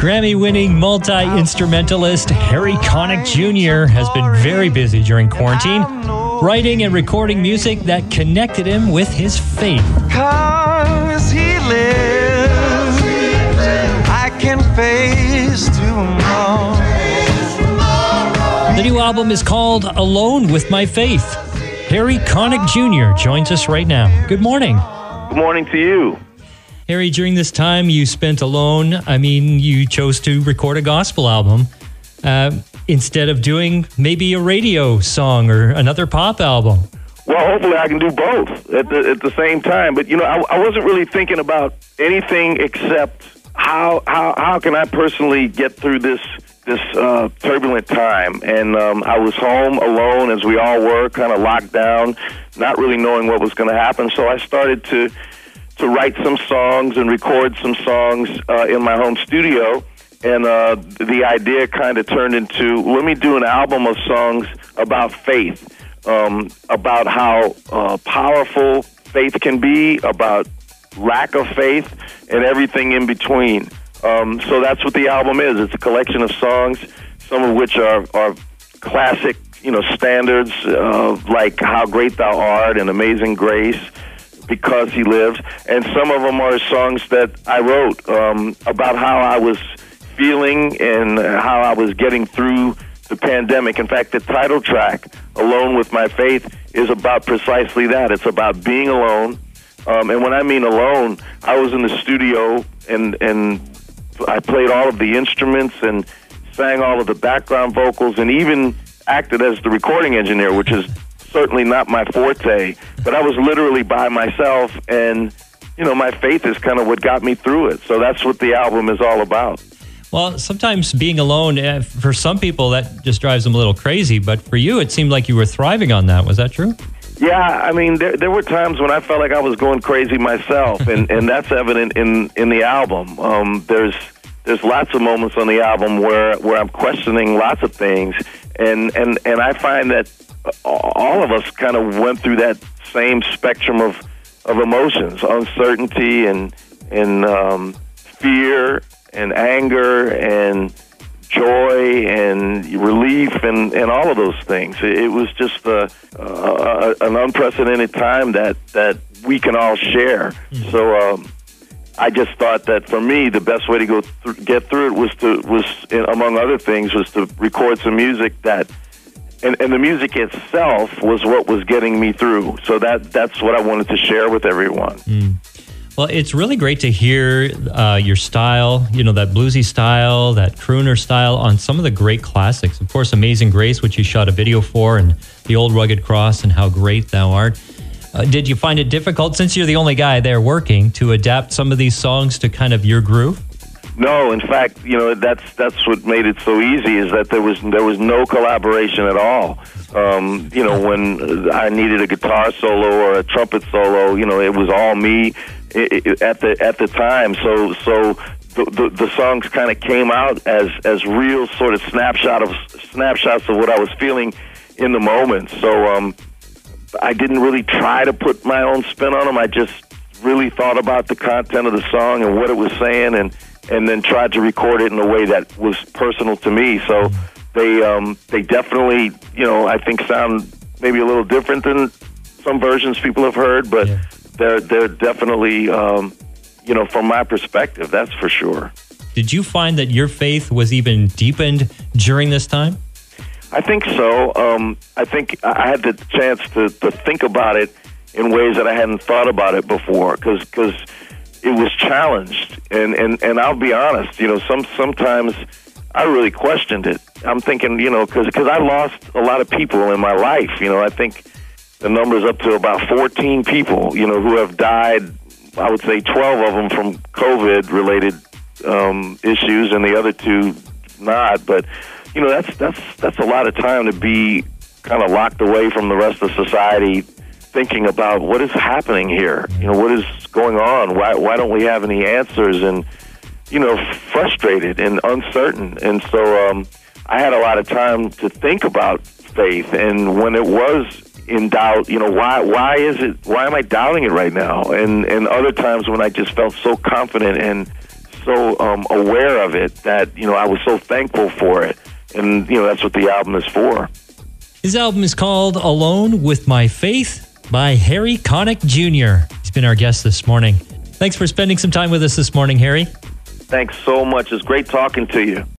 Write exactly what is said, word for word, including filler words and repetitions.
Grammy-winning multi-instrumentalist Harry Connick Junior has been very busy during quarantine, writing and recording music that connected him with his faith. Cause he lives, I can face tomorrow. The new album is called Alone with My Faith. Harry Connick Junior joins us right now. Good morning. Good morning to you. Harry, during this time you spent alone, I mean, you chose to record a gospel album uh, instead of doing maybe a radio song or another pop album. Well, hopefully I can do both at the, at the same time. But, you know, I, I wasn't really thinking about anything except how how, how can I personally get through this this uh, turbulent time. And um, I was home alone, as we all were, kind of locked down, not really knowing what was going to happen. So I started to... to write some songs and record some songs uh, in my home studio. And uh, the idea kind of turned into, let me do an album of songs about faith, um, about how uh, powerful faith can be, about lack of faith, and everything in between. Um, so that's what the album is. It's a collection of songs, some of which are, are classic, you know, standards, uh, like How Great Thou Art and Amazing Grace, Because He Lives, and some of them are songs that I wrote um, about how I was feeling and how I was getting through the pandemic. In fact, the title track, Alone with My Faith, is about precisely that. It's about being alone, um, and when I mean alone, I was in the studio and, and I played all of the instruments and sang all of the background vocals and even acted as the recording engineer, which is certainly not my forte, but I was literally by myself, and, you know, my faith is kind of what got me through it. So that's what the album is all about. Well, sometimes being alone, uh, for some people, that just drives them a little crazy, but for you, it seemed like you were thriving on that. Was that true? Yeah, I mean, there, there were times when I felt like I was going crazy myself, and, and that's evident in, in the album. Um, there's there's lots of moments on the album where, where I'm questioning lots of things, and, and, and I find that all of us kind of went through that same spectrum of, of emotions, uncertainty and and um, fear and anger and joy and relief and, and all of those things. It, it was just a, uh, an unprecedented time that, that we can all share. Mm-hmm. So um, I just thought that for me, the best way to go th- get through it was to was, among other things, was to record some music that. And, and the music itself was what was getting me through. So that that's what I wanted to share with everyone. Mm. Well, it's really great to hear uh, your style, you know, that bluesy style, that crooner style on some of the great classics. Of course, Amazing Grace, which you shot a video for, and The Old Rugged Cross and How Great Thou Art. Uh, did you find it difficult, since you're the only guy there working, to adapt some of these songs to kind of your groove? No, in fact, you know, that's that's what made it so easy, is that there was there was no collaboration at all. Um, you know, when I needed a guitar solo or a trumpet solo, you know, it was all me at the at the time. So so the the, the songs kind of came out as as real sort of snapshot of snapshots of what I was feeling in the moment. So um, I didn't really try to put my own spin on them. I just really thought about the content of the song and what it was saying, and. and then tried to record it in a way that was personal to me. So they um, they definitely, you know, I think sound maybe a little different than some versions people have heard, but yeah. they're they're definitely, um, you know, from my perspective, that's for sure. Did you find that your faith was even deepened during this time? I think so. Um, I think I had the chance to, to think about it in ways that I hadn't thought about it before, because because it was challenged, and, and, and I'll be honest, you know, some sometimes I really questioned it. I'm thinking, you know, because because I lost a lot of people in my life. You know, I think the number's up to about fourteen people, you know, who have died. I would say twelve of them from COVID-related um, issues, and the other two not. But you know, that's that's that's a lot of time to be kind of locked away from the rest of society, thinking about what is happening here. You know, what is going on? Why why don't we have any answers? And you know, frustrated and uncertain. And so um, I had a lot of time to think about faith. And when it was in doubt, you know, why why is it? Why am I doubting it right now? And and other times when I just felt so confident and so um, aware of it that, you know, I was so thankful for it. And, you know, that's what the album is for. His album is called Alone with My Faith by Harry Connick Junior He's been our guest this morning. Thanks for spending some time with us this morning, Harry. Thanks so much. It's great talking to you.